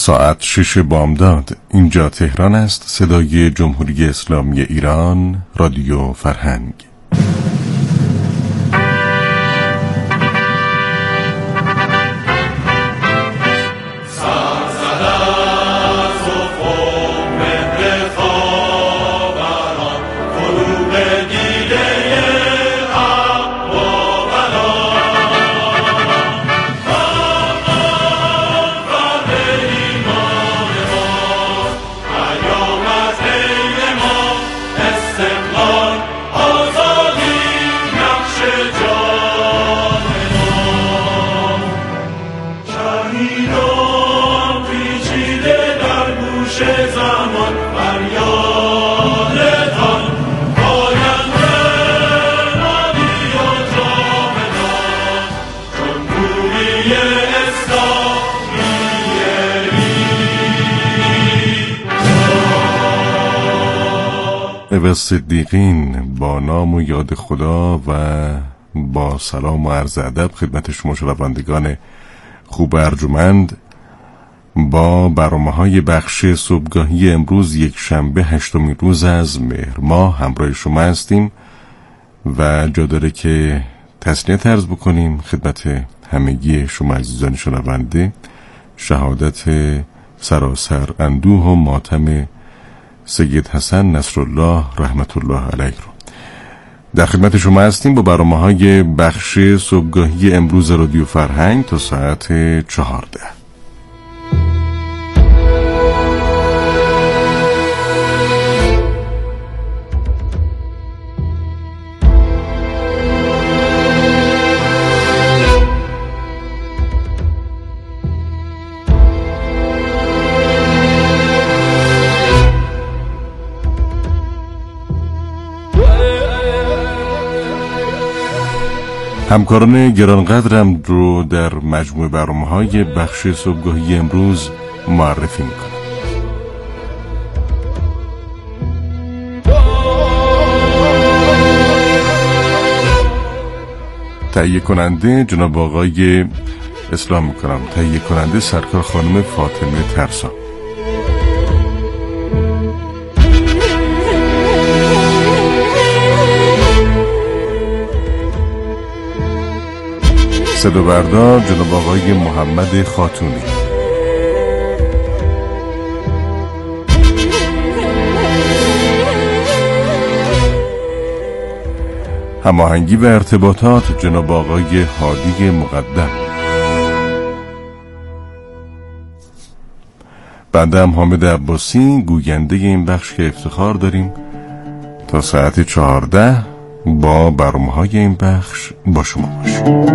ساعت 6 بامداد. اینجا تهران است. صدای جمهوری اسلامی ایران، رادیو فرهنگ. و صدیقین، با نام و یاد خدا و با سلام و عرض ادب خدمت شما شنوندگان خوب ارجمند، با برنامه‌های بخش صبحگاهی امروز یک شنبه 8 روز از مهر ماه همراه شما هستیم و جا داره که تسلیت عرض بکنیم خدمت همگی شما عزیزان شنونده شهادت سراسر اندوه و ماتم سید حسن نصرالله رحمت الله علیه رو در خدمت شما هستیم با برنامه‌های بخش صبحگاهی امروز رادیو فرهنگ تا ساعت 14. همکاران گرانقدرم رو در مجموع برنامه‌های بخش صبحگاهی امروز معرفی میکنم. تهیه کننده جناب آقای اسلام میکنم، تهیه کننده سرکار خانم فاطمه ترسان، صدا بردار جناب آقای محمد خاتونی، هماهنگی و ارتباطات جناب آقای هادی مقدم، بنده هم حامد عباسی گوینده این بخش که افتخار داریم تا ساعت 14 با برنامه‌های این بخش با شما باشیم.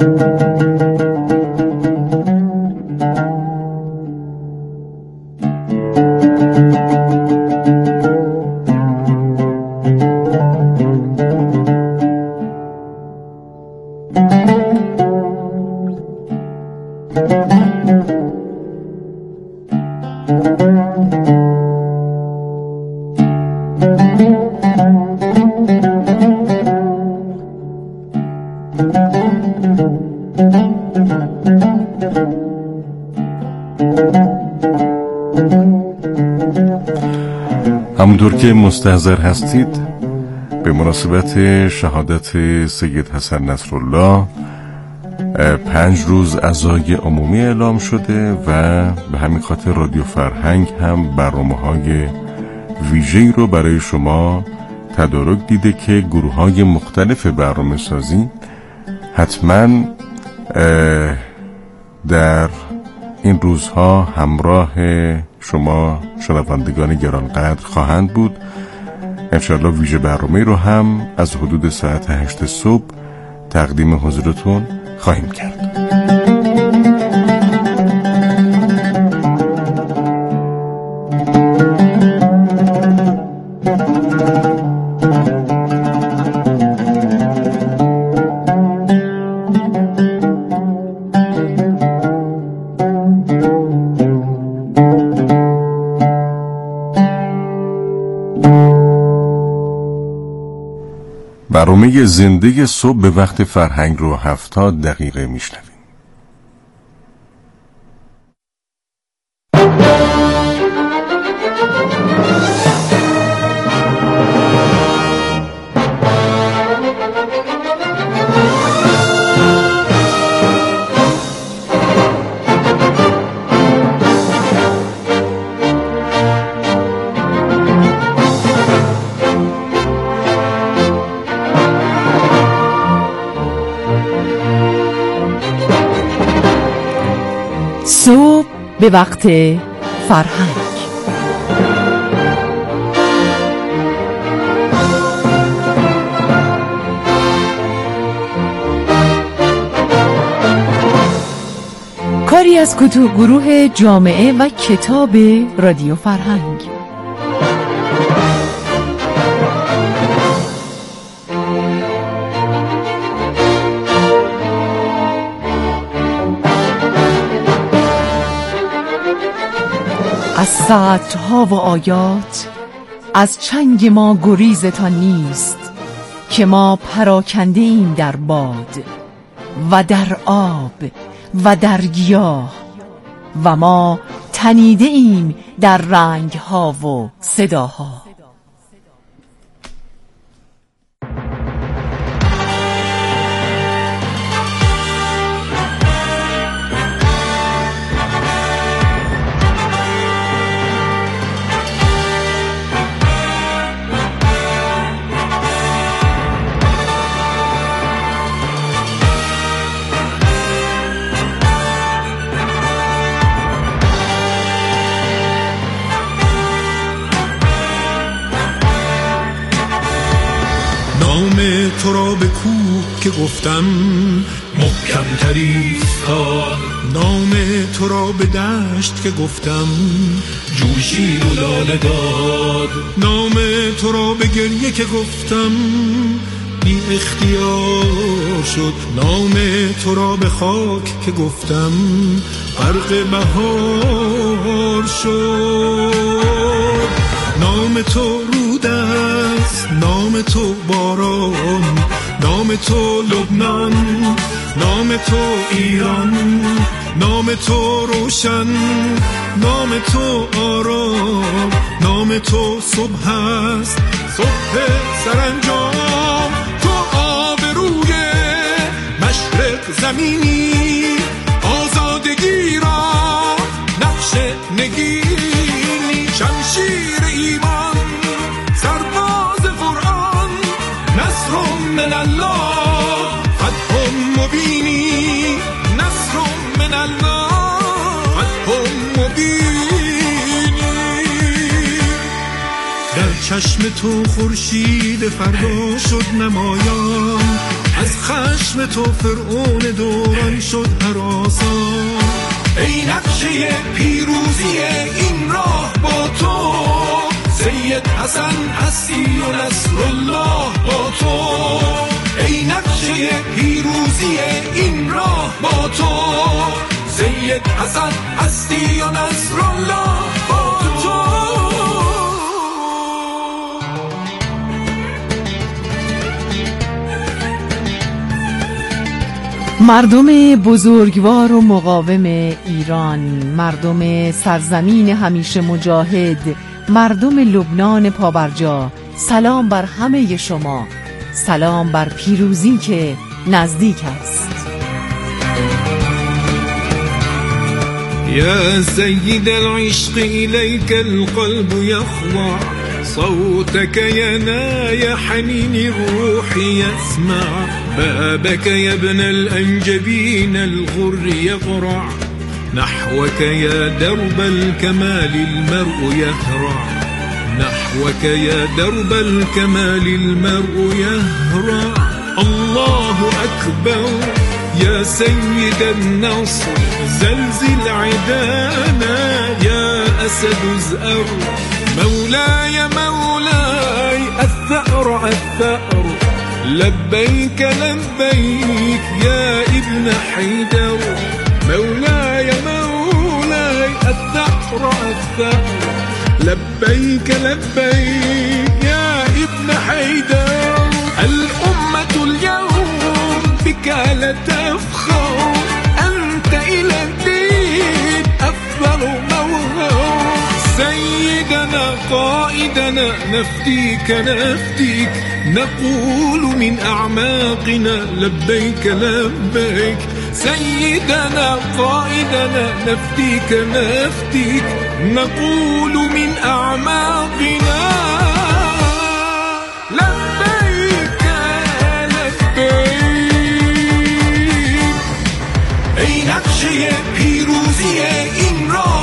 همونطور که مستحضر هستید به مناسبت شهادت سید حسن نصرالله 5 روز عزای عمومی اعلام شده و به همین خاطر رادیو فرهنگ هم برنامه‌های ویژه‌ای رو برای شما تدارک دیده که گروه‌های مختلف برنامه سازی حتما در این روزها همراه شما شنوندگان گرانقدر خواهند بود. انشاءالله ویژه برنامه رو هم از حدود ساعت 8 صبح تقدیم حضورتون خواهیم کرد. برنامه زنده صبح به وقت فرهنگ رو 70 دقیقه میشنویم. به وقت فرهنگ. کاری از گروه جامعه و کتاب رادیو فرهنگ. از سطرها و آیات از چنگ ما گریزتان نیست، که ما پراکنده ایم در باد و در آب و در گیاه، و ما تنیده ایم در رنگ ها و صداها. نام تو را به کوه که گفتم محکم تری ایستاد، نام تو را به دشت که گفتم جوشید و لاله داد، نام تو را به گریه که گفتم بی اختیار شد، نام تو را به خاک که گفتم غرق بهار شد. نام تو رود است، نام تو باران، نام تو لبنان، نام تو ایران، نام تو روشن، نام تو آرام، نام تو صبح است، صبح سرانجام. تو آبروی مشرق زمینی، آزادگی را نقش نگینی، شمشیر ایمان، سرباز قرآن، نصر من الله، فتح مبینی، نصر من الله، فتح مبینی. در چشم تو خورشید فردا شد نمایان، از خشم تو فرعون دوران شد هراسان. ای نقشه پیروزی این راه با تو، سید حسن هستی و نصر الله با تو. ای نقشه پیروزی این راه با تو، سید حسن هستی و نصر الله با تو. مردم بزرگوار و مقاوم ایران، مردم سرزمین همیشه مجاهد، مردم لبنان پابرجا، سلام بر همه شما، سلام بر پیروزی که نزدیک است. يا سيد العشق إليك القلب يخضع، صوتك ينايا حنين الروح يسمع، بابك يا ابن الأنجبين الغر يقرع، نحوك يا درب الكمال المرء يهرع، نحوك يا درب الكمال المرء يهرع. الله أكبر يا سيد النصر، زلزل عدانا يا أسد ازأر، مولاي مولاي الثأر الثأر، لبيك لبيك يا ابن حيدر، مولاي مولاي الثأر الثأر، لبيك لبيك يا ابن حيدر. الأمة اليوم بك لا تفخر، أنت إلى الدين أفضل موهر، سيدنا قائدنا نفديك نفديك، نقول من أعماقنا لبيك لبيك، سيدنا قائدنا نفديك نفديك، نقول من أعماقنا لبيك لبيك. ای نقشه پیروزی این راه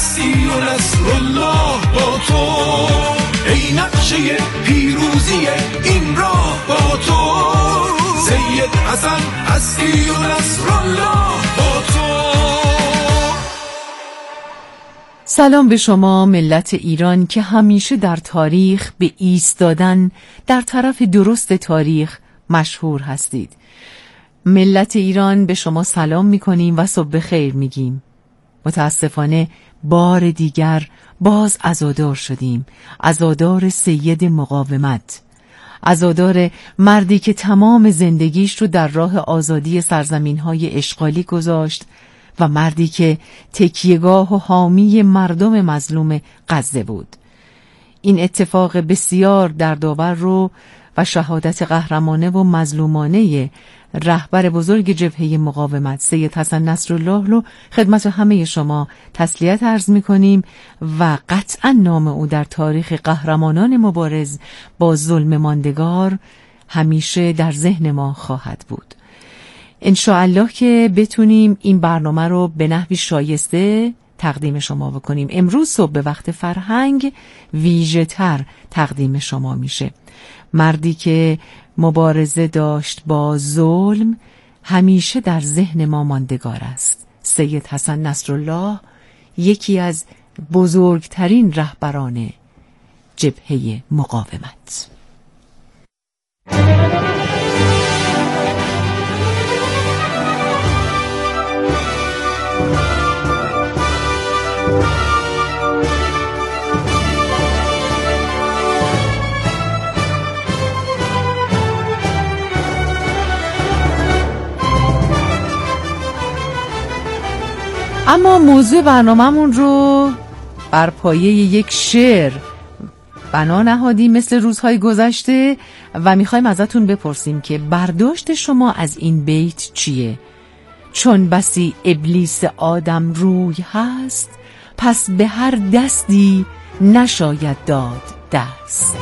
هستی و نصر الله با تو، ای نقشه پیروزی این راه با تو، سید حسن هستی و نصر الله با تو. سلام به شما ملت ایران که همیشه در تاریخ به ایستادن در طرف درست تاریخ مشهور هستید. ملت ایران به شما سلام میکنیم و صبح خیر میگیم. متاسفانه بار دیگر باز عزادار شدیم، عزادار سید مقاومت، عزادار مردی که تمام زندگیش رو در راه آزادی سرزمین‌های اشغالی گذاشت و مردی که تکیهگاه و حامی مردم مظلوم غزه بود. این اتفاق بسیار دردآور رو و شهادت قهرمانه و مظلومانه رهبر بزرگ جبهه مقاومت سید حسن نصرالله رو خدمت همه شما تسلیت عرض می‌کنیم و قطعاً نام او در تاریخ قهرمانان مبارز با ظلم ماندگار همیشه در ذهن ما خواهد بود. انشاءالله که بتونیم این برنامه رو به نحوی شایسته تقدیم شما بکنیم. امروز صبح به وقت فرهنگ ویژه تر تقدیم شما میشه. مردی که مبارزه داشت با ظلم همیشه در ذهن ما ماندگار است. سید حسن نصرالله یکی از بزرگترین رهبران جبهه مقاومت. اما موضوع برنامه‌مون رو بر پایه یک شعر بنا نهادیم مثل روزهای گذشته و میخوایم ازتون بپرسیم که برداشت شما از این بیت چیه؟ چون بسی ابلیس آدم روی هست، پس به هر دستی نشاید داد دست.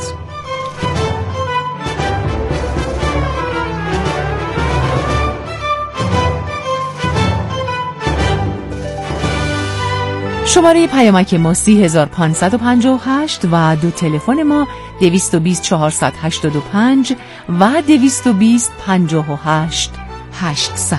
شماره پیامک ما 30558 و دو تلفن ما 220 485 و 220 58 800.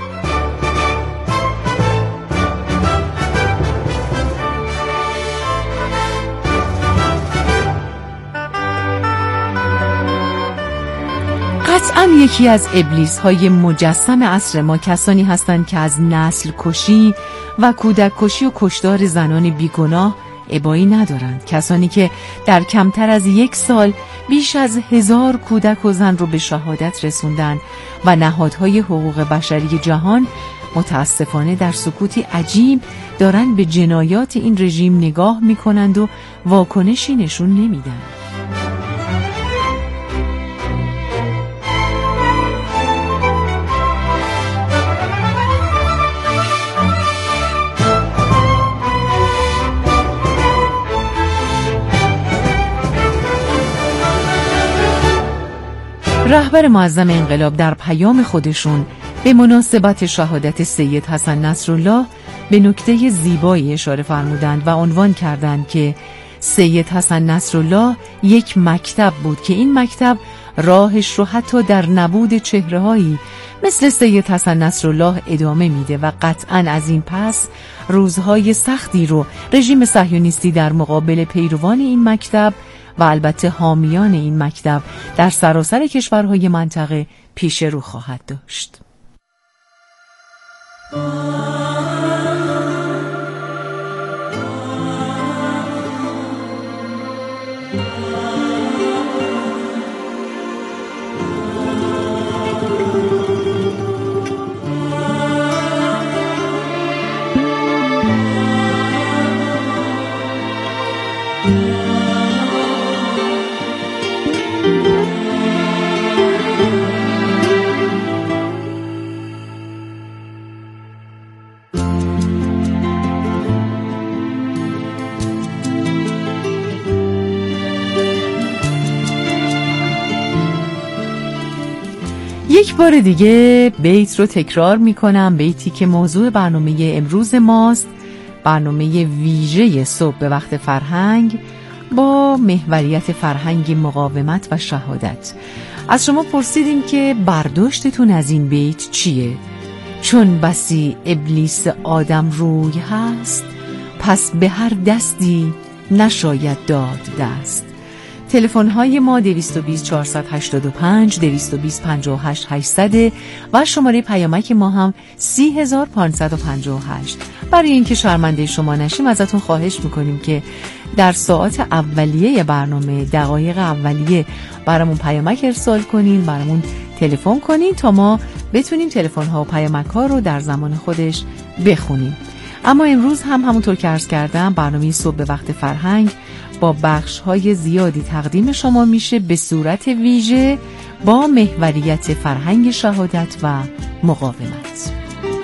قطعاً یکی از ابلیس های مجسم عصر ما کسانی هستند که از نسل کشی و کودک کشی و کشتار زنان بیگناه ابایی ندارند. کسانی که در کمتر از 1 سال بیش از 1000 کودک و زن رو به شهادت رسوندن و نهادهای حقوق بشری جهان متاسفانه در سکوتی عجیب دارن به جنایات این رژیم نگاه میکنند و واکنشی نشون نمیدن. رهبر معظم انقلاب در پیام خودشون به مناسبت شهادت سید حسن نصرالله به نکته زیبایی اشاره فرمودند و عنوان کردند که سید حسن نصرالله یک مکتب بود که این مکتب راهش رو حتی در نبود چهره‌هایی مثل سید حسن نصرالله ادامه میده و قطعاً از این پس روزهای سختی رو رژیم صهیونیستی در مقابل پیروان این مکتب و البته حامیان این مکتب در سراسر کشورهای منطقه پیش رو خواهد داشت. یک بار دیگه بیت رو تکرار میکنم، بیتی که موضوع برنامه امروز ماست برنامه ویژه صبح به وقت فرهنگ با محوریت فرهنگ مقاومت و شهادت. از شما پرسیدیم که برداشتتون از این بیت چیه؟ چون بسی ابلیس آدم روی هست، پس به هر دستی نشاید داد دست. تلفن‌های ما 220 485 220 58 800 و شماره پیامک ما هم 30558. برای اینکه شرمنده شما نشیم ازتون خواهش میکنیم که در ساعات اولیه برنامه، دقایق اولیه برامون پیامک ارسال کنین، برامون تلفن کنین تا ما بتونیم تلفن‌ها و پیامک‌ها رو در زمان خودش بخونیم. اما امروز هم همونطور که عرض کردم برنامه صبح به وقت فرهنگ با بخش‌های زیادی تقدیم شما میشه به صورت ویژه با محوریت فرهنگ شهادت و مقاومت.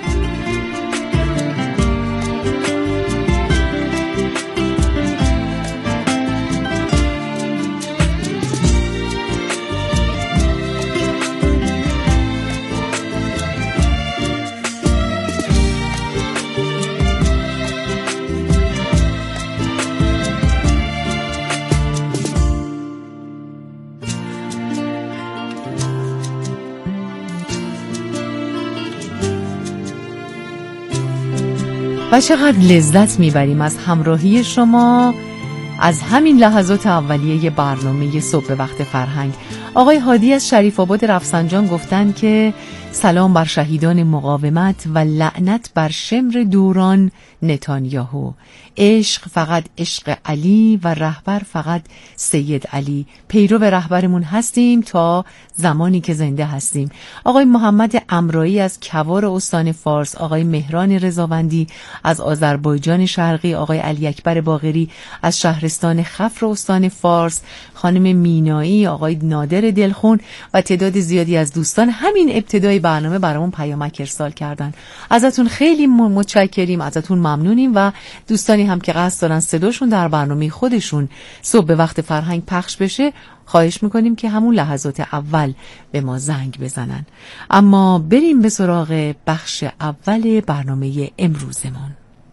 و چقدر لذت میبریم از همراهی شما از همین لحظات اولیه برنامه صبح به وقت فرهنگ. آقای هادی از شریف آباد رفسنجان گفتن که سلام بر شهیدان مقاومت و لعنت بر شمر دوران نتانیاهو. عشق فقط عشق علی و رهبر فقط سید علی. پیرو رهبرمون هستیم تا زمانی که زنده هستیم. آقای محمد امرایی از کوار استان فارس، آقای مهران رضاوندی از آذربایجان شرقی، آقای علی اکبر باقری از شهرستان خفر استان فارس، خانم مینایی، آقای نادر دلخون و تعداد زیادی از دوستان همین ابتدای برنامه برامون پیامک ارسال کردن. ازتون خیلی متشکریم، ازتون ممنونیم و دوستانی هم که قصد دارن صداشون در برنامه خودشون صبح به وقت فرهنگ پخش بشه خواهش میکنیم که همون لحظات اول به ما زنگ بزنن. اما بریم به سراغ بخش اول برنامه امروزمون.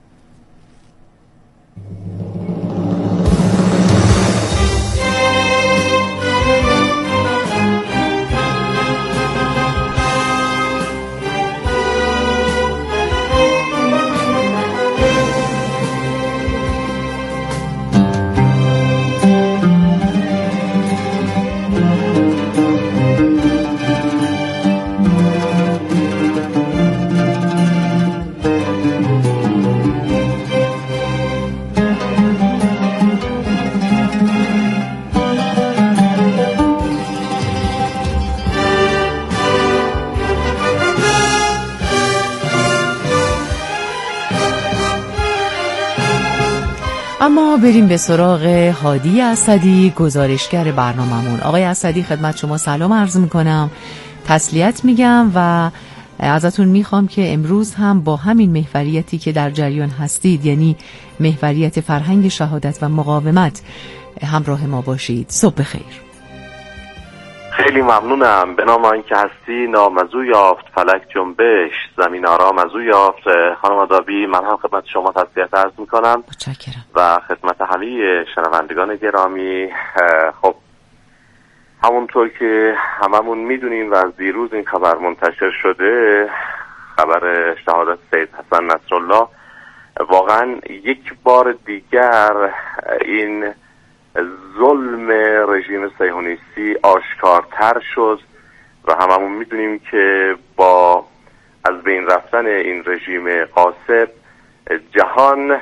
اما بریم به سراغ هادی اسدی، گزارشگر برنامه‌مون. آقای اسدی خدمت شما سلام عرض میکنم، تسلیت میگم و ازتون میخوام که امروز هم با همین محوریتی که در جریان هستید، یعنی محوریت فرهنگ شهادت و مقاومت، همراه ما باشید. صبح بخیر. خیلی ممنونم. به نام آنکه هستی نامزو یافت، فلک جنبش زمین آرام ازو یافت. خانم آدابی، من هم خدمت شما تسلیت عرض میکنم. متشکرم. و خدمت همه شنوندگان گرامی. خب همونطور که هممون میدونیم و از دیروز این خبر منتشر شده، خبر شهادت سید حسن نصرالله، واقعا یک بار دیگر این ظلم رژیم صهیونیستی آشکارتر شد و هممون میدونیم که با از بین رفتن این رژیم غاصب جهان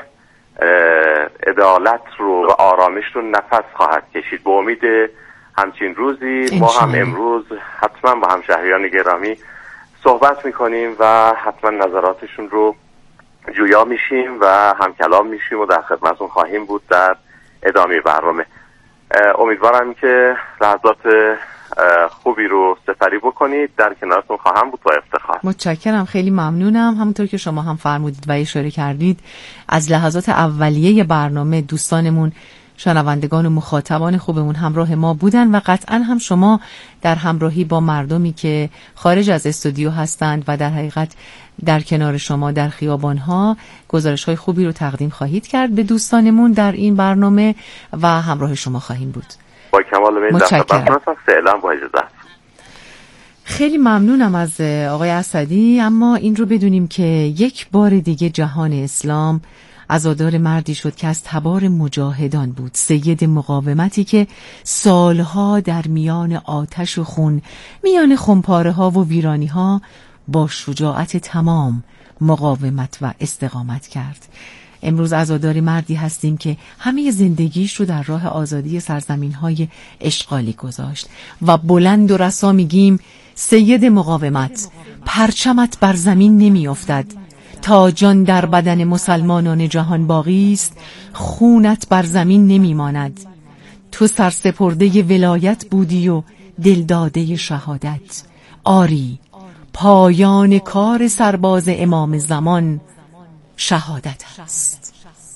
عدالت رو و آرامش رو نفس خواهد کشید. به امید همچین روزی ما هم امروز حتما با همشهریان گرامی صحبت میکنیم و حتما نظراتشون رو جویا میشیم و همکلام میشیم و در خدمتون خواهیم بود در ادامه برنامه. امیدوارم که لحظات خوبی رو سپری بکنید. در کنارتون خواهم بود با افتخار. متشکرم، خیلی ممنونم. همونطور که شما هم فرمودید و اشاره کردید، از لحظات اولیه برنامه دوستانمون شنوندگان و مخاطبان خوبمون همراه ما بودن و قطعا هم شما در همراهی با مردمی که خارج از استودیو هستند و در حقیقت در کنار شما در خیابان‌ها گزارش‌های خوبی رو تقدیم خواهید کرد به دوستانمون در این برنامه و همراه شما خواهیم بود. با کمال میل متشکرم. فعلا با اجازه. خیلی ممنونم از آقای اسدی. اما این رو بدونیم که یک بار دیگه جهان اسلام عزادار مردی شد که از تبار مجاهدان بود، سید مقاومتی که سالها در میان آتش و خون، میان خمپاره ها و ویرانی ها با شجاعت تمام مقاومت و استقامت کرد. امروز عزادار مردی هستیم که همه زندگیش رو در راه آزادی سرزمین‌های اشغالی گذاشت و بلند و رسا میگیم سید مقاومت، پرچمت بر زمین نمی افتد تا جان در بدن مسلمانان جهان باقی است، خونت بر زمین نمی ماند. تو سرسپرده ولایت بودی و دلداده شهادت. آری پایان کار سرباز امام زمان شهادت است.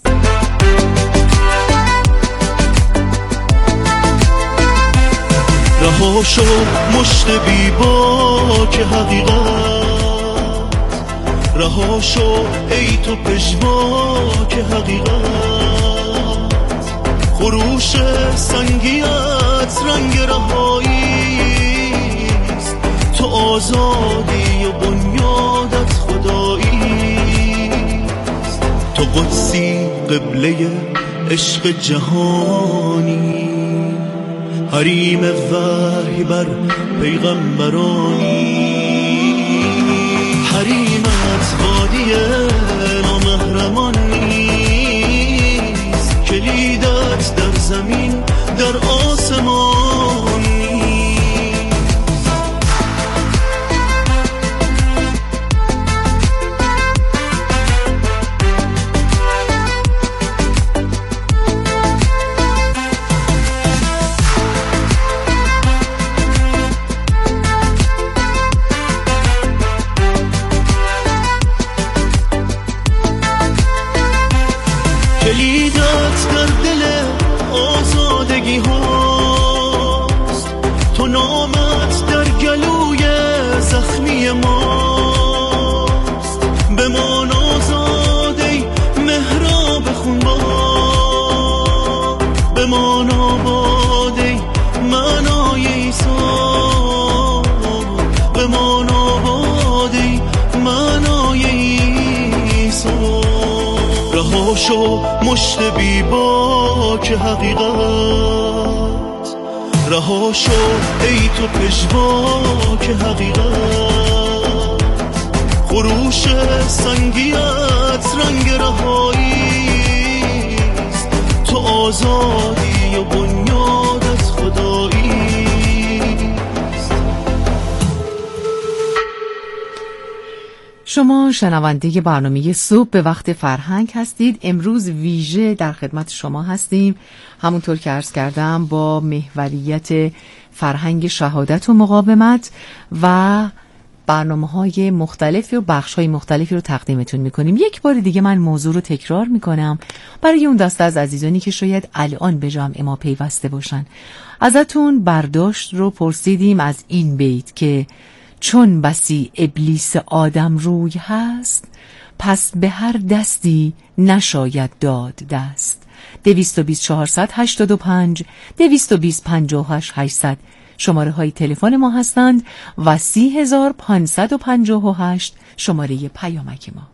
رها شو مشت بی باک حقیقت، رها شو ای تو پژواک حقیقت، خروش سنگیت رنگ رهاییست، تو آزادی و بنیادت خداییست، تو قدسی قبله عشق جهانی، حریم وحی بر پیغمبرانی، حریمت وادی نامحرمان نیست، کلیدت در زمین در آسمان نیست. کلیدت در دل آزادگی هاست، تو نامت در گلوی زخمی ماست، بمان آزاد ای محراب خونبار، بمان آباد ای معنای عیسی، بمان آباد ای معنای عیسی. رها شو مشت بی باک حقیقت، رها شو ای تو پژواک حقیقت، خروش سنگیت رنگ رهاییست، تو آزادی و بنیادت خداییست. شما شنونده برنامه صبح به وقت فرهنگ هستید. امروز ویژه در خدمت شما هستیم، همونطور که عرض کردم با محوریت فرهنگ شهادت و مقاومت و برنامه‌های مختلفی و بخش‌های مختلفی رو تقدیمتون می‌کنیم. یک بار دیگه من موضوع رو تکرار می‌کنم برای اون دسته از عزیزانی که شاید الان به جمع ما پیوسته باشن. ازتون برداشت رو پرسیدیم از این بیت که چون بسی ابلیس آدم روی هست، پس به هر دستی نشاید داد دست. 22485 220 شماره های تلفن ما هستند و 30558 شماره پیامک ما.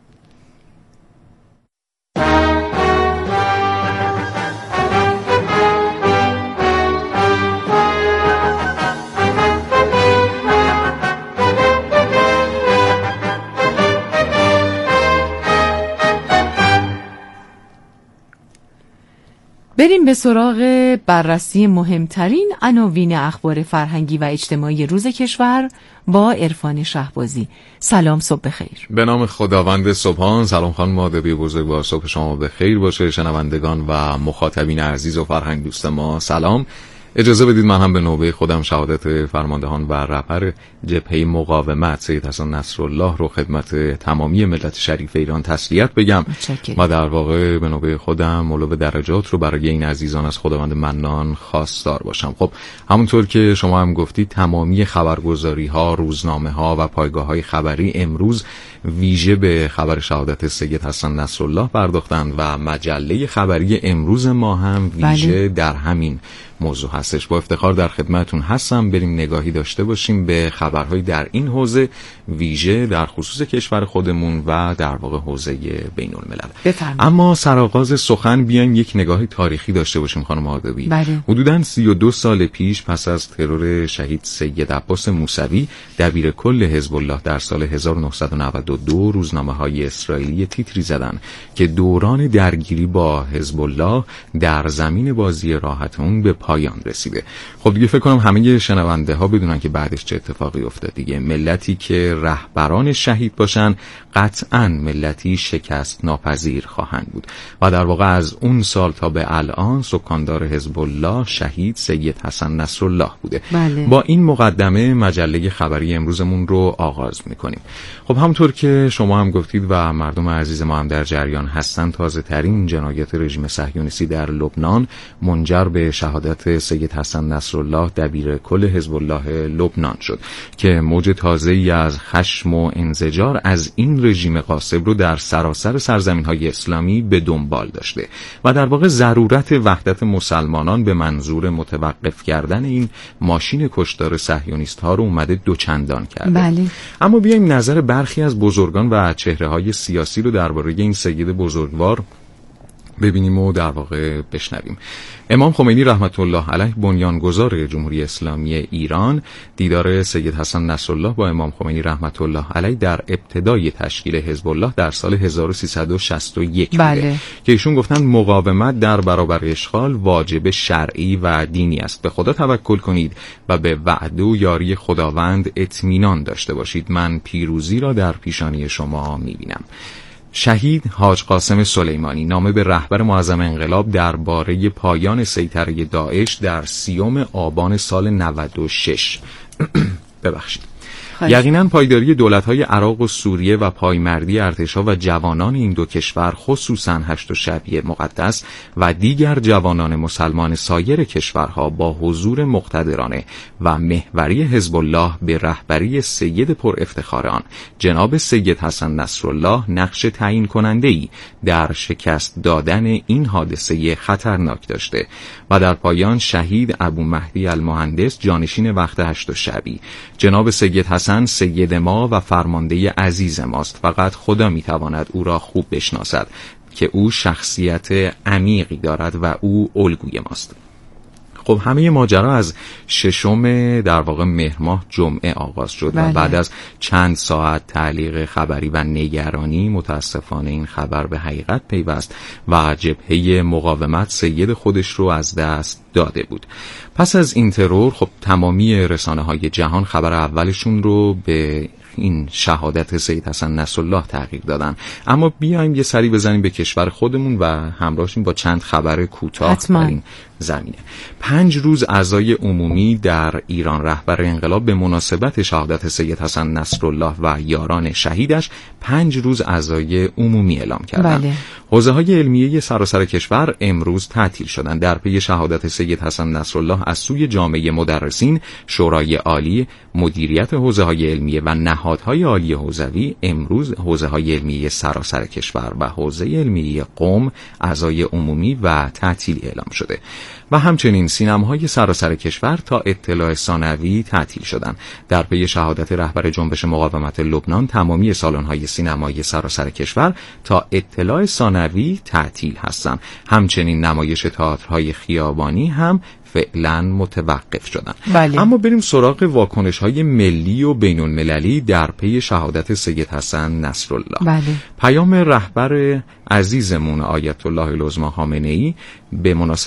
بریم به سراغ بررسی مهمترین عناوین اخبار فرهنگی و اجتماعی روز کشور با عرفان شهبازی. سلام، صبح بخیر. به نام خداوند سبحان. سلام خانم مادبی بزرگوار، صبح شما بخیر باشه. شنوندگان و مخاطبین عزیز و فرهنگ دوست ما سلام. اجازه بدید من هم به نوبه خودم شهادت فرماندهان و رهبر جبهه مقاومت سید حسن نصرالله رو خدمت تمامی ملت شریف ایران تسلیت بگم و در واقع به نوبه خودم علو درجات رو برای این عزیزان از خداوند منان خواستار باشم. خب همونطور که شما هم گفتید تمامی خبرگزاری ها، روزنامه ها و پایگاه های خبری امروز ویژه به خبر شهادت سید حسن نصرالله پرداختند و مجله خبری امروز ما هم ویژه در همین موضوع هستش. با افتخار در خدمتون هستم. بریم نگاهی داشته باشیم به خبرهای در این حوزه، ویژه در خصوص کشور خودمون و در واقع حوزه بین الملل. اما سرآغاز سخن بیایم یک نگاهی تاریخی داشته باشیم خانم آردبی. حدوداً 32 سال پیش پس از ترور شهید سید عباس موسوی دبیر کل حزب الله در سال 1992 روزنامه‌های اسرائیلی تیتری زدند که دوران درگیری با حزب الله در زمین بازی راحتون به پایان رسیده. خب دیگه فکر کنم همه شنونده ها بدونن که بعدش چه اتفاقی افتاد دیگه. ملتی که رهبران شهید باشن قطعاً ملتی شکست ناپذیر خواهند بود و در واقع از اون سال تا به الان سکاندار حزب الله شهید سید حسن نصرالله بوده. با این مقدمه مجله خبری امروزمون رو آغاز میکنیم. خب همونطور که شما هم گفتید و مردم عزیز ما هم در جریان هستن، تازه ترین جنایات رژیم صهیونیستی در لبنان منجر به شهادت سید حسن نصرالله دبیر کل حزب الله لبنان شد که موج تازه‌ای از خشم و انزجار از این رژیم غاصب رو در سراسر سرزمین‌های اسلامی به دنبال داشته و در واقع ضرورت وحدت مسلمانان به منظور متوقف کردن این ماشین کشتار صهیونیست‌ها رو اومده دوچندان کرده. اما بیایم نظر برخی از بزرگان و چهره‌های سیاسی رو درباره این سید بزرگوار ببینیم و در واقع بشنویم. امام خمینی رحمت الله علیه بنیانگذار جمهوری اسلامی ایران دیدار سید حسن نصرالله با امام خمینی رحمت الله علیه در ابتدای تشکیل حزب الله در سال 1361 بوده که ایشون گفتن مقاومت در برابر اشغال واجب شرعی و دینی است. به خدا توکل کنید و به وعده و یاری خداوند اطمینان داشته باشید. من پیروزی را در پیشانی شما می‌بینم. شهید حاج قاسم سلیمانی نامه به رهبر معظم انقلاب درباره پایان سیطره داعش در 30 آبان سال 96 ببخشید. یقیناً پایداری دولت‌های عراق و سوریه و پایمردی ارتش‌ها و جوانان این دو کشور، خصوصاً هشت شعبیه مقدس و دیگر جوانان مسلمان سایر کشورها با حضور مقتدرانه و محوری حزب الله به رهبری سید پر افتخار آن جناب سید حسن نصرالله نقش تعیین کننده‌ای در شکست دادن این حادثه خطرناک داشته و در پایان شهید ابو مهدی المهندس جانشین وقت هشت شعبی جناب سید حسن سید ما و فرمانده عزیز ماست. فقط خدا میتواند او را خوب بشناسد که او شخصیت عمیقی دارد و او الگوی ماست. خب همه ماجرا از 6 در واقع مهر ماه جمعه آغاز شد و بعد از چند ساعت تعلیق خبری و نگرانی متاسفانه این خبر به حقیقت پیوست و جبهه مقاومت سید خودش رو از دست داده بود. پس از این ترور خب تمامی رسانه‌های جهان خبر اولشون رو به این شهادت سید حسن نصرالله تحقیق دادن. اما بیایم یه سری بزنیم به کشور خودمون و همراهشیم با چند خبر کوتاه در این زمینه. 5 روز اعضای عمومی در ایران رهبر انقلاب به مناسبت شهادت سید حسن نصرالله و یاران شهیدش 5 روز اعضای عمومی اعلام کردند. حوزه‌های علمیه سراسر کشور امروز تعطیل شدند. در پی شهادت سید حسن نصرالله از سوی جامعه مدرسین، شورای عالی، مدیریت حوزه‌های علمیه و نهادهای عالی حوزوی امروز حوزه‌های علمیه سراسر کشور و حوزه علمیه قم اعضای عمومی و تعطیل اعلام شده و همچنین سینماهای سراسر کشور تا اطلاع ثانوی تعطیل شدند. در پی شهادت رهبر جنبش مقاومت لبنان تمامی سالن‌های سینمایی سراسر کشور تا اطلاع ثانوی تعطیل هستند. همچنین نمایش تئاترهای خیابانی هم فعلا متوقف شدن. اما بریم سراغ واکنش‌های ملی و بین‌المللی در پی شهادت سید حسن نصرالله. پیام رهبر عزیزمون آیت الله العظمی خامنه‌ای به مناسبت